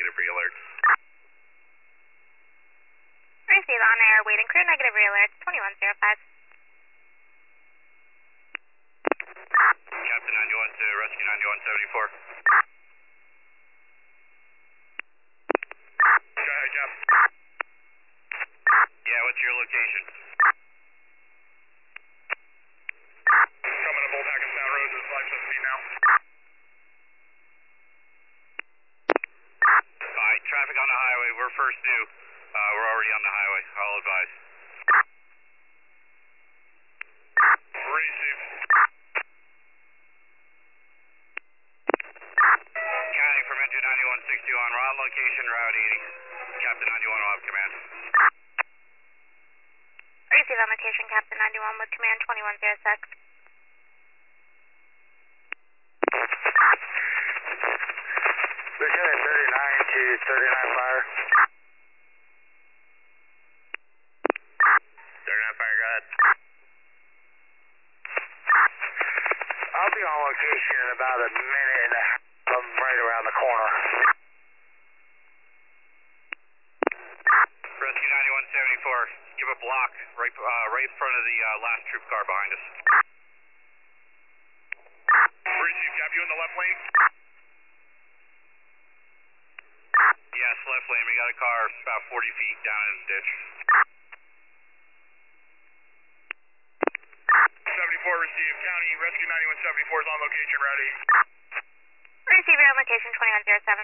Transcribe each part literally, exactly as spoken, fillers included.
negative re-alert. Receive on air, waiting crew, negative re-alert, twenty-one zero five. Captain ninety-one to rescue ninety-one seventy-four. Go ahead, Cap. Yeah, what's your location? Coming up Old Hackensack Road to the five seventeen now. Alright, traffic on the highway, we're first due. Uh, we're already on the highway, I'll advise. Receive. County from engine ninety-one sixty-one, we're on location, route eighty. Captain ninety-one will have command. Receive on location, Captain ninety-one with command twenty-one zero six. Lieutenant thirty-nine to thirty-nine fire. thirty-nine fire, go ahead. I'll be on location in about a minute and a half. I'm right around the corner. Rescue ninety-one seventy-four, give a block right, uh, right in front of the uh, last troop car behind us. Receive, Cap, you in the left lane? Yes, left lane, we got a car about forty feet down in the ditch. seventy-four, receive. County, rescue ninety-one seventy-four is on location, route eight. Receive on location twenty-one zero seven.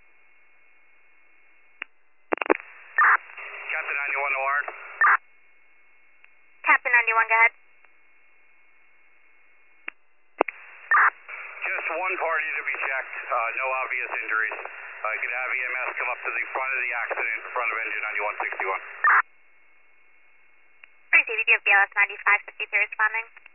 Captain ninety-one to Warren. Captain ninety-one, go ahead. Just one party to be checked, uh, no obvious injuries. I uh, could have E M S come up to the front of the accident in front of engine ninety-one sixty-one. Receive, you have B L S ninety-five fifty-three responding.